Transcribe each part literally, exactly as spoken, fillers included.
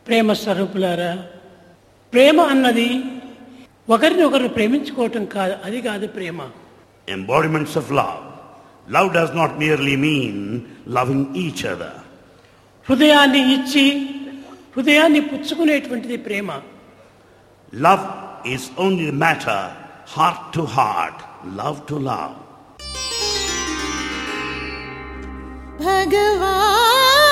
ప్రేమ స్వరూపులారా, ప్రేమ అన్నది ఒకరిని ఒకరు ప్రేమించుకోవటం కాదు, అది కాదు ప్రేమ. Embodiments of love. Love does not merely mean loving each other. హృదయాన్ని ఇచ్చి హృదయాన్ని పుచ్చుకునేటువంటిది ప్రేమ. Love is only the matter, heart to heart, love to love. Bhagavan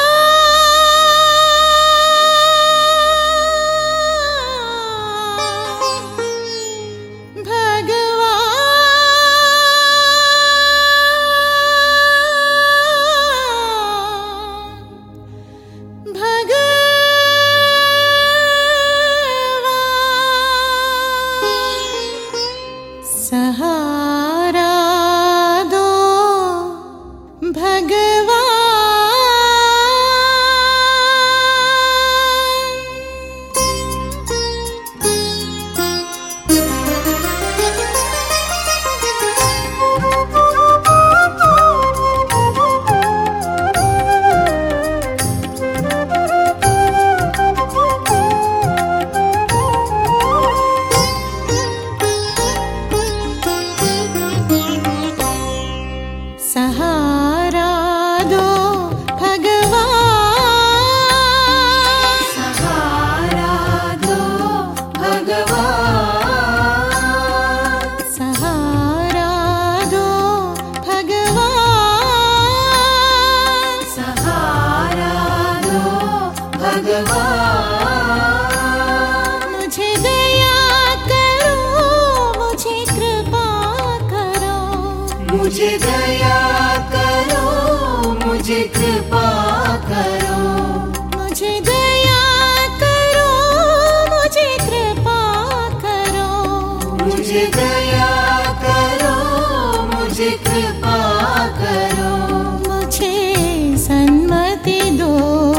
मुझे दया करो, मुझे कृपा करो, मुझे दया करो, मुझे कृपा करो, मुझे दया करो, मुझे कृपा करो, मुझे सन्मति दो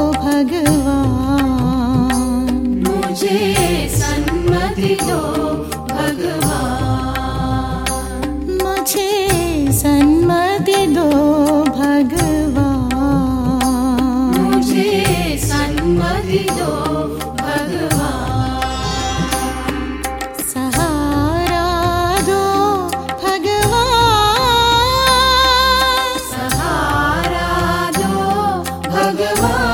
भगवान, मुझे सन्मति दो भगवान, मुझे सन्मति दो भगवान, मुझे सन्मति दो भगवान, सहारा दो भगवान, सहारा दो भगवान.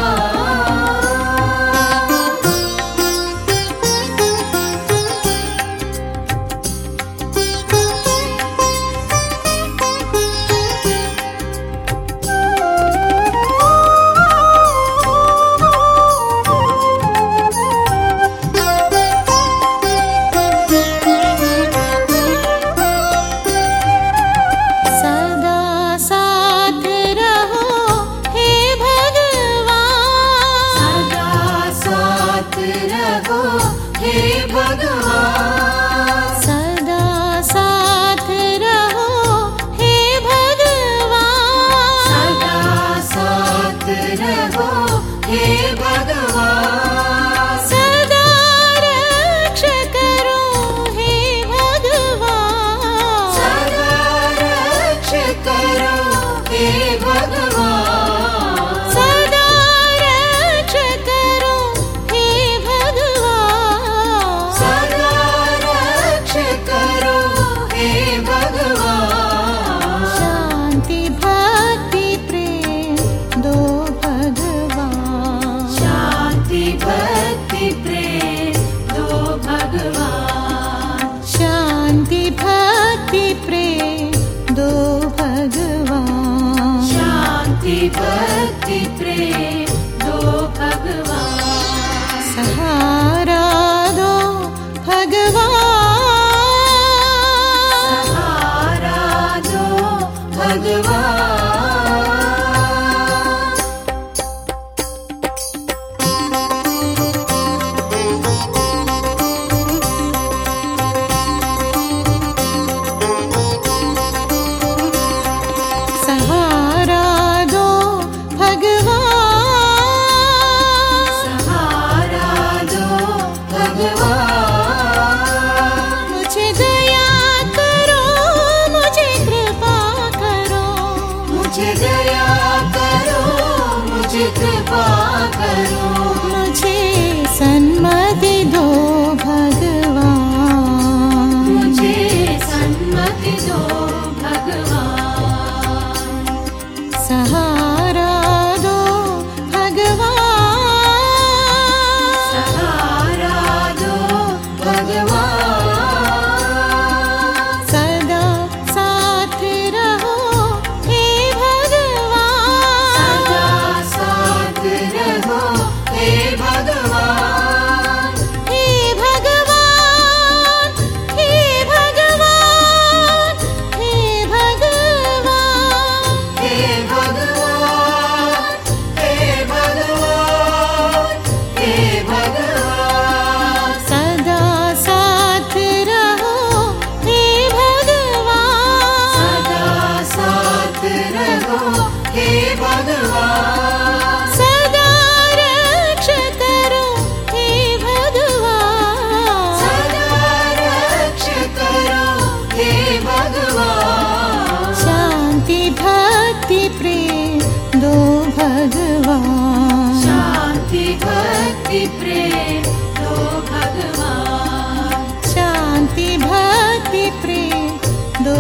भगवान। शांति भक्ति प्रेम दो भगवान। शांति भक्ति प्रेम दो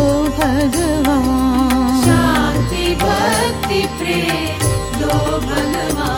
भगवान। शांति भक्ति प्रेम दो भगवान।